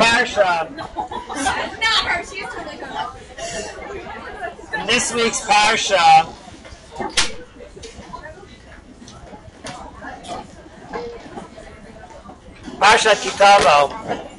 parsha. Not her. She's totally good. In this week's parsha, Parshat Kitavo,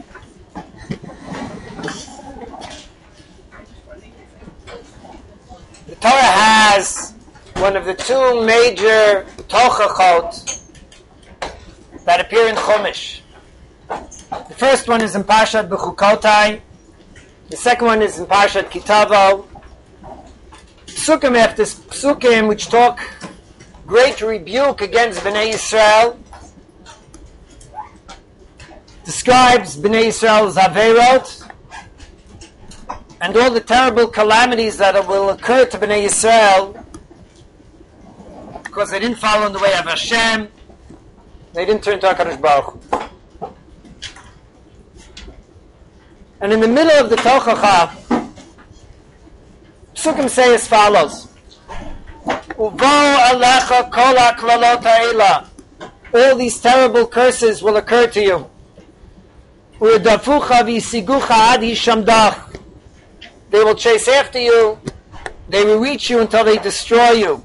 the Torah has one of the two major tochachot that appear in Chumash. The first one is in Parshat Bechukotai. The second one is in Parshat Kitavo. Psukim after psukim which talk great rebuke against Bnei Yisrael, describes Bnei Yisrael's averot and all the terrible calamities that will occur to Bnei Yisrael because they didn't follow in the way of Hashem, they didn't turn to HaKadosh Baruch Hu. And in the middle of the Tochacha, Psukim say as follows: Uvo alecha kol ha'klalot ha'ela. All these terrible curses will occur to you. U'edafucha v'yisigucha ad hishamdach. They will chase after you. They will reach you until they destroy you.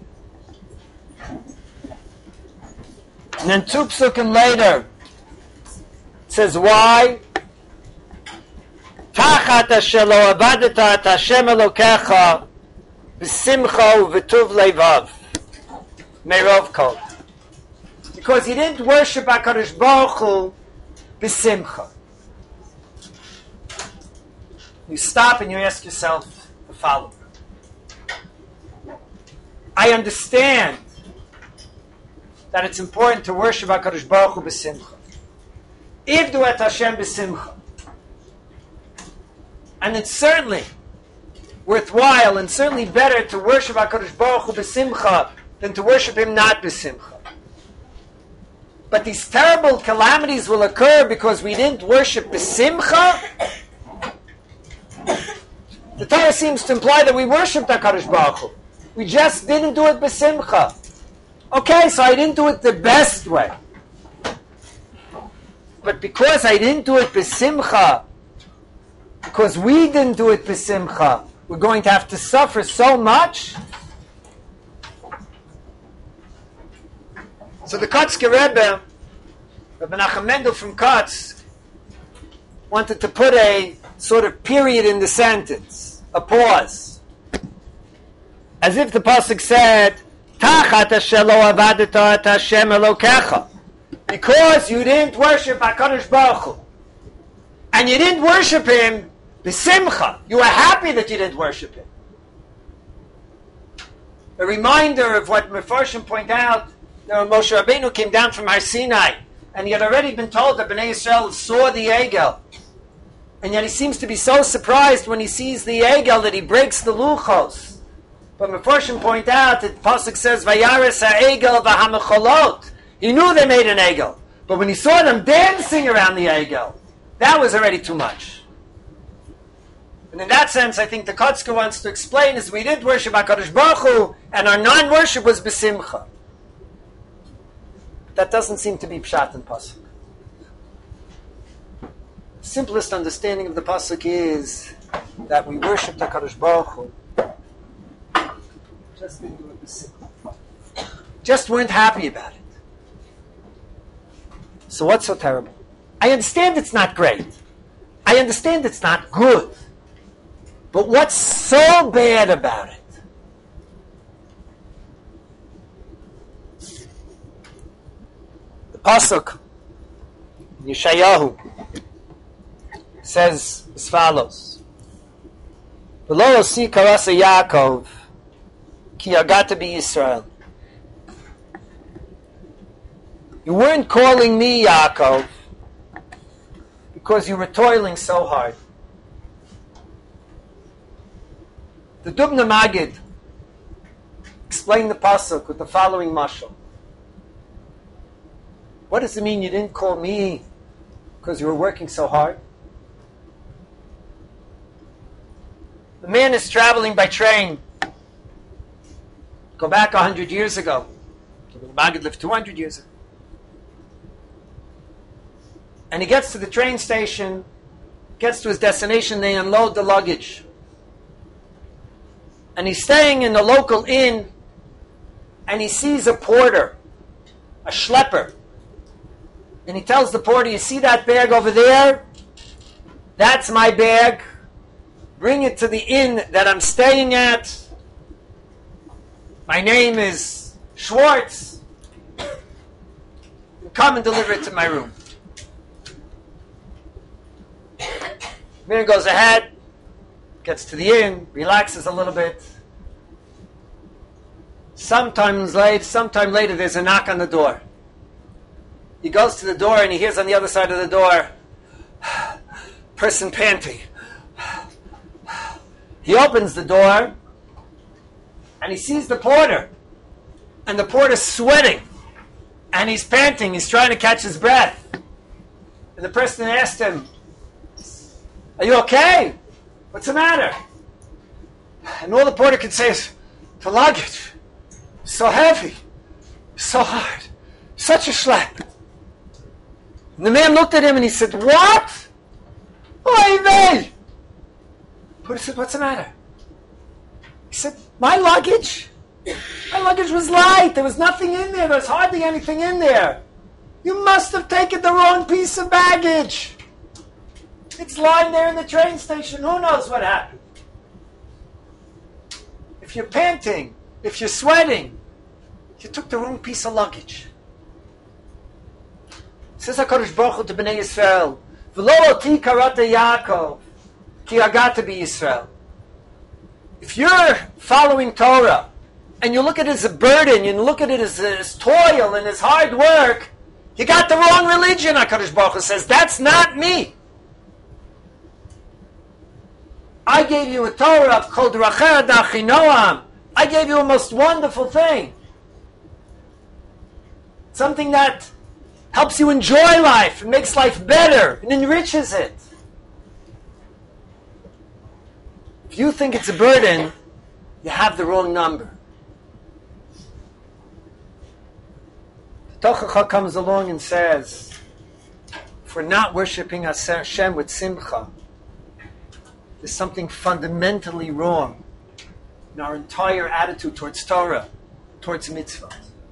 And then two psukim later, it says why? Tachat asher lo avadeta et Hashem Elokecha b'simcha u'v'tuv leivav me'rov kol. Because you didn't worship HaKadosh Baruch Hu b'simcha. You stop and you ask yourself the following. I understand that it's important to worship HaKadosh Baruch Hu b'simcha. Ivdu et Hashem b'simcha. And it's certainly worthwhile and certainly better to worship HaKadosh Baruch Hu b'simcha than to worship Him not b'simcha. But these terrible calamities will occur because we didn't worship b'simcha. The Torah seems to imply that we worshipped HaKadosh Baruch Hu. We just didn't do it b'simcha. Okay, so I didn't do it the best way. But because I didn't do it b'simcha, because we didn't do it b'simcha, we're going to have to suffer so much. So the Kotzker Rebbe, Rabbi Nachum Mendel from Kotz, wanted to put a sort of period in the sentence, a pause. As if the pasuk said, Tachat asher lo avadeta et Hashem Elokecha. Because you didn't worship HaKadosh Baruch Hu. And you didn't worship Him b'simcha. You were happy that you didn't worship Him. A reminder of what Mefarshim point out, Moshe Rabbeinu came down from Har Sinai, and he had already been told that Bnei Yisrael saw the Egel. And yet he seems to be so surprised when he sees the Egel that he breaks the luchos. But Mefarshim point out that the pasuk says, Vayares ha'egel v'hamecholot. He knew they made an Egel. But when he saw them dancing around the Egel, that was already too much. And in that sense, I think the Kotzker wants to explain is we did worship HaKadosh Baruch Hu, and our non-worship was b'simcha. That doesn't seem to be pshat and pasuk. The simplest understanding of the pasuk is that we worshipped HaKadosh Baruch Hu. Just didn't do it b'simcha. Just weren't happy about it. So what's so terrible? I understand it's not great. I understand it's not good. But what's so bad about it? The pasuk, Yeshayahu, says as follows: "V'lo osi karasa Yaakov, ki yagata be Yisrael." You weren't calling me Yaakov because you were toiling so hard. The Dubna Magid explained the pasuk with the following mashal. What does it mean you didn't call me because you were working so hard? The man is traveling by train. Go back 100 years ago. The Magid lived 200 years ago. And he gets to the train station, Gets to his destination, they unload the luggage. And he's staying in the local inn, and he sees a porter, a schlepper. And he tells the porter, you see that bag over there? That's my bag. Bring it to the inn that I'm staying at. My name is Schwartz. Come and deliver it to my room. Man goes ahead, gets to the inn, relaxes a little bit. Sometime later, there's a knock on the door. He goes to the door and he hears on the other side of the door, person panting. He opens the door and he sees the porter. And the porter's sweating. And he's panting. He's trying to catch his breath. And the person asked him, are you okay? What's the matter? And all the porter could say is, the luggage. So heavy. So hard. Such a schlep. And the man looked at him and he said, what? Oy vey! Porter said, what's the matter? He said, my luggage? My luggage was light. There was nothing in there. There was hardly anything in there. You must have taken the wrong piece of baggage. It's lying there in the train station. Who knows what happened? If you're panting, if you're sweating, you took the wrong piece of luggage. Says HaKadosh Baruch Hu to Bnei Yisrael, V'lo oti karata Yaakov, ki agata bi Yisrael. If you're following Torah, and you look at it as a burden, you look at it as toil and as hard work, you got the wrong religion, HaKadosh Baruch Hu says. That's not me. I gave you a Torah called Rachel Dachinoam. I gave you a most wonderful thing. Something that helps you enjoy life and makes life better and enriches it. If you think it's a burden, you have the wrong number. The Tochacha comes along and says, if we're not worshiping Hashem with simcha, there's something fundamentally wrong in our entire attitude towards Torah, towards mitzvah.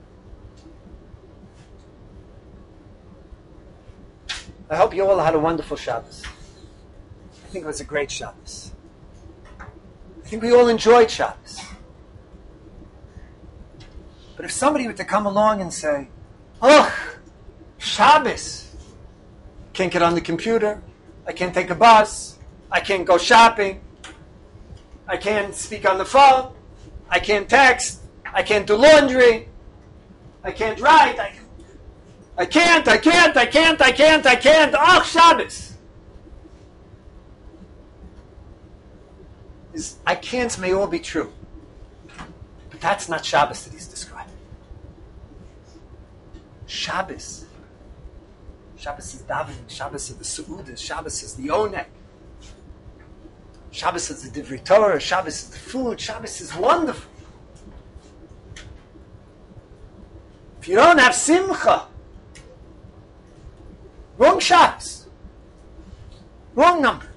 I hope you all had a wonderful Shabbos. I think it was a great Shabbos. I think we all enjoyed Shabbos. But if somebody were to come along and say, oh, Shabbos, can't get on the computer, I can't take a bus, I can't go shopping, I can't speak on the phone, I can't text, I can't do laundry, I can't write, I can't. Oh, Shabbos. I can't may all be true. But that's not Shabbos that he's describing. Shabbos. Shabbos is davening. Shabbos is the Su'udah. Shabbos is the Oneg. Shabbos is the Divrei Torah. Shabbos is the food. Shabbos is wonderful. If you don't have simcha, wrong Shabbos. Wrong number.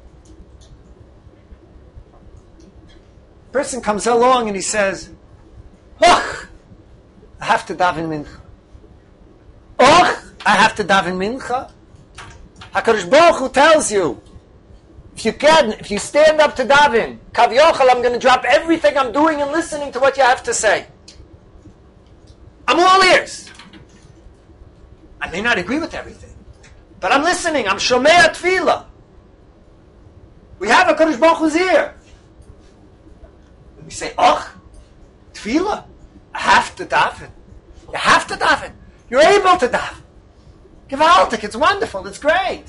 Person comes along and he says, oh, I have to daven mincha. Oh, I have to daven mincha. HaKadosh Baruch Hu tells you, if you stand up to daven, Kav Yochel, I'm going to drop everything I'm doing and listening to what you have to say. I'm all ears. I may not agree with everything, but I'm listening. I'm Shomei Tefillah. We have HaKadosh Baruch Hu's ear. And we say, oh, Tefillah, I have to daven. You have to daven. You're able to daven. Gewaltig, it's wonderful, it's great.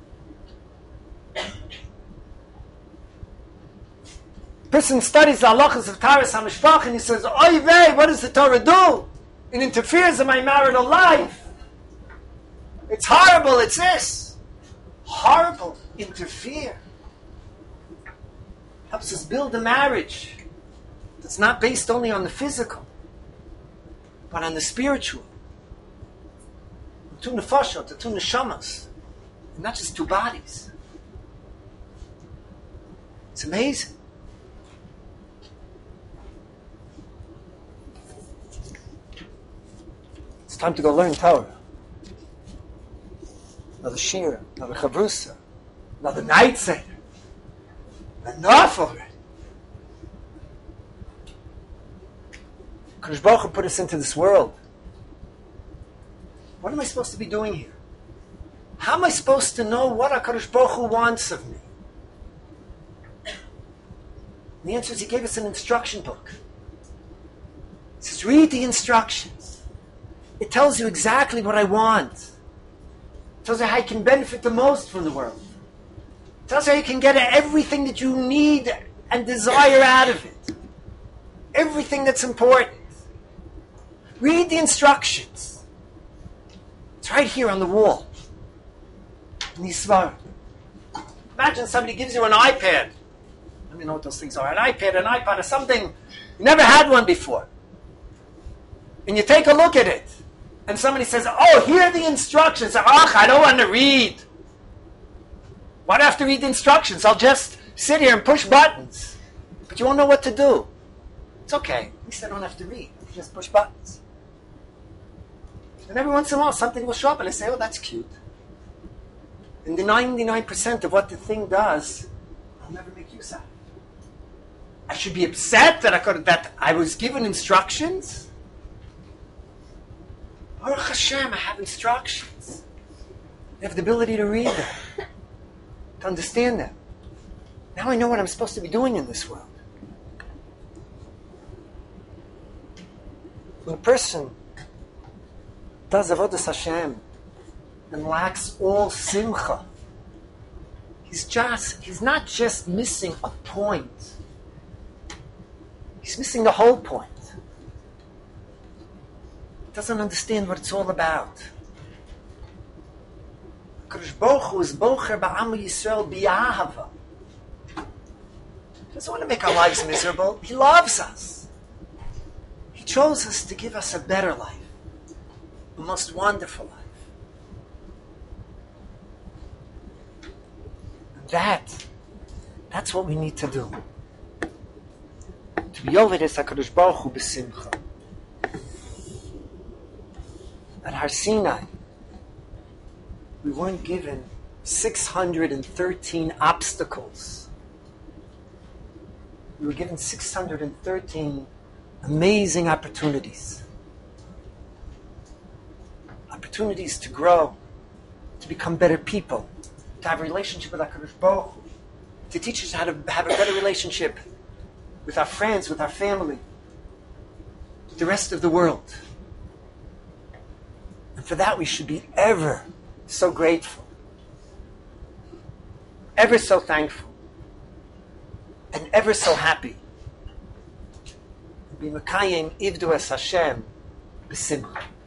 Person studies the halachas of Taras HaMishpach and he says, oy vey, what does the Torah do? It interferes in my marital life. It's horrible, it's this. Horrible, interfere. Helps us build a marriage that's not based only on the physical, but on the spiritual. Two nefashot, two neshamas, and not just two bodies. It's amazing. It's time to go learn Torah. Another shir, another chavrusa, another night seder. Enough already. Kadosh Baruch Hu put us into this world. What am I supposed to be doing here? How am I supposed to know what HaKadosh Baruch Hu wants of me? And the answer is He gave us an instruction book. It says, read the instructions. It tells you exactly what I want. It tells you how you can benefit the most from the world. It tells you how you can get everything that you need and desire out of it. Everything that's important. Read the instructions. It's right here on the wall. In these svarim. Imagine somebody gives you an iPad. Let me know what those things are. An iPad, an iPod, or something. You never had one before. And you take a look at it. And somebody says, oh, here are the instructions. I don't want to read. Why do I have to read the instructions? I'll just sit here and push buttons. But you won't know what to do. It's okay. At least I don't have to read. I just push buttons. And every once in a while, something will show up and I say, oh, that's cute. And the 99% of what the thing does, I'll never make use of. I should be upset that I was given instructions. Baruch Hashem, I have instructions. I have the ability to read them, to understand them. Now I know what I'm supposed to be doing in this world. When a person does Avodas Hashem and lacks all simcha, he's not just missing a point. He's missing the whole point. He doesn't understand what it's all about. Kadosh Baruch Hu is bocher ba'am Yisrael b'yahava. He doesn't want to make our lives miserable. He loves us. He chose us to give us a better life, a most wonderful life. And that's what we need to do. To be over this HaKadosh Baruch Hu b'simcha. At Har Sinai, we weren't given 613 obstacles. We were given 613 amazing opportunities. Opportunities to grow, to become better people, to have a relationship with HaKadosh Baruch Hu, to teach us how to have a better relationship with our friends, with our family, with the rest of the world. And for that we should be ever so grateful, ever so thankful, and ever so happy. Be Mekayim Ivdu Es Hashem B'simcha.